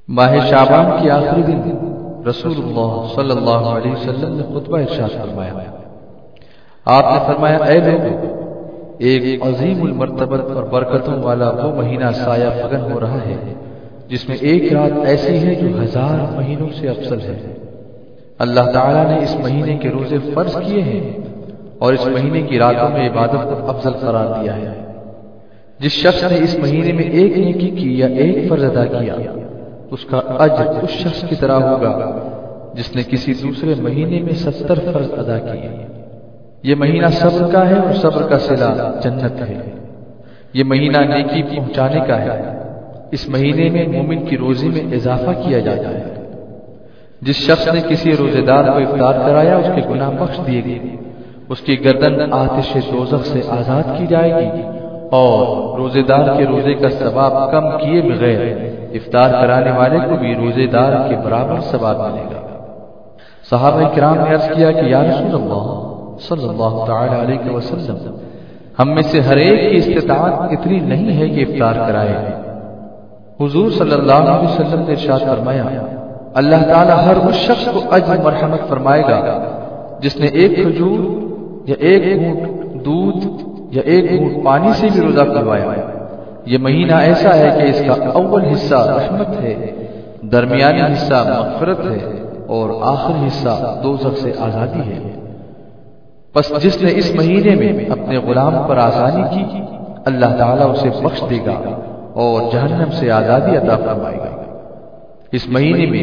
ماہ شعبان کے آخری دن رسول اللہ صلی اللہ علیہ وسلم نے خطبہ ارشاد فرمایا۔ آپ نے فرمایا، اے لوگو، ایک عظیم المرتبت اور برکتوں والا وہ مہینہ سایہ فگن ہو رہا ہے جس میں ایک رات ایسی ہے جو 1000 مہینوں سے افضل ہے۔ اللہ تعالیٰ نے اس مہینے کے روزے فرض کیے ہیں اور اس مہینے کی راتوں میں عبادت کو افضل قرار دیا ہے۔ جس شخص نے اس مہینے میں ایک نیکی کی یا ایک فرض ادا کیا، اس کا اجر اس شخص کی طرح ہوگا جس نے کسی دوسرے مہینے میں 70 فرض ادا کیے۔ یہ مہینہ صبر کا ہے اور صبر کا صلہ جنت ہے۔ یہ مہینہ نیکی پہنچانے کا ہے۔ اس مہینے میں مومن کی روزی میں اضافہ کیا جاتا ہے۔ جس شخص نے کسی روزے دار کو افطار کرایا، اس کے گناہ بخش دیے گئے، اس کی گردن آتش دوزخ سے آزاد کی جائے گی اور روزے دار کے روزے کا ثواب کم کیے بغیر افطار کرانے والے کو بھی روزے دار کے برابر ثواب ملے گا۔ صحابہ کرام نے عرض کیا کہ یا رسول اللہ صلی اللہ تعالی علیہ وسلم، ہم میں سے ہر ایک کی استطاعت اتنی نہیں ہے کہ افطار کرائے۔ حضور صلی اللہ علیہ وسلم نے ارشاد فرمایا، اللہ تعالی ہر اس شخص کو اجر مرحمت فرمائے گا جس نے ایک کھجور یا ایک گھونٹ دودھ یا ایک گھونٹ پانی سے بھی روزہ کھلوایا۔ یہ مہینہ ایسا ہے کہ اس کا اول حصہ رحمت ہے، درمیانی حصہ مغفرت ہے اور آخری حصہ دوزخ سے آزادی ہے۔ پس جس نے اس مہینے میں اپنے غلام پر آسانی کی، اللہ تعالیٰ اسے بخش دے گا اور جہنم سے آزادی عطا فرمائے گا۔ اس مہینے میں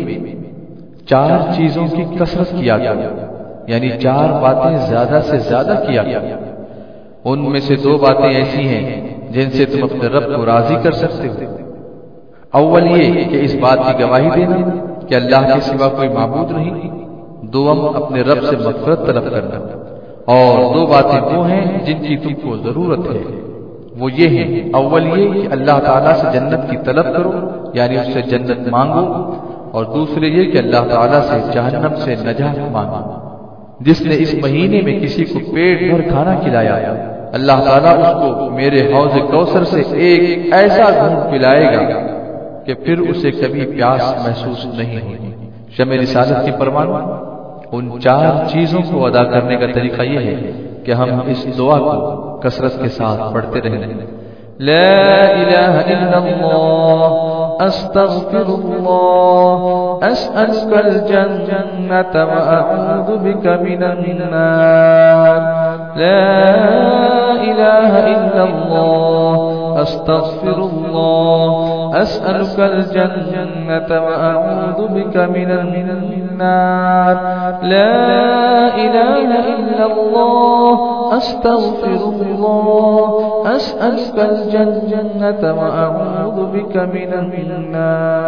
4 چیزوں کی کثرت کیا گیا، یعنی 4 باتیں زیادہ سے زیادہ کیا گیا۔ ان میں سے 2 باتیں ایسی ہیں جن سے تم اپنے رب کو راضی کر سکتے ہو۔ اول یہ کہ اس بات کی گواہی دینا کہ اللہ کے سوا کوئی معبود نہیں، دوم اپنے رب سے مغفرت طلب کرنا، اور 2 باتیں وہ ہیں جن کی تم کو ضرورت ہے، وہ یہ ہیں، اول یہ کہ اللہ تعالیٰ سے جنت کی طلب کرو، یعنی اس سے جنت مانگو، اور دوسرے یہ کہ اللہ تعالیٰ سے جہنم سے نجات مانگو۔ جس نے اس مہینے میں کسی کو پیٹ بھر کھانا کھلایا، اللہ تعالیٰ اس کو میرے حوض کوثر سے ایک ایسا گھونٹ پلائے گا کہ پھر اسے کبھی پیاس محسوس نہیں ہوگی۔ شمع رسالت کی پروان، ان 4 چیزوں کو ادا کرنے کا طریقہ یہ ہے کہ ہم اس دعا کو کثرت کے ساتھ پڑھتے رہیں۔ لا الہ الا اللہ استغفر اللہ اسألک الجنة واعوذ بک من النار۔ لا الہ الا اللہ استغفر اللہ اسألک الجنة واعوذ بک من النار۔ لا الہ الا اللہ استغفر اللہ اسألک الجنة واعوذ بک من النار۔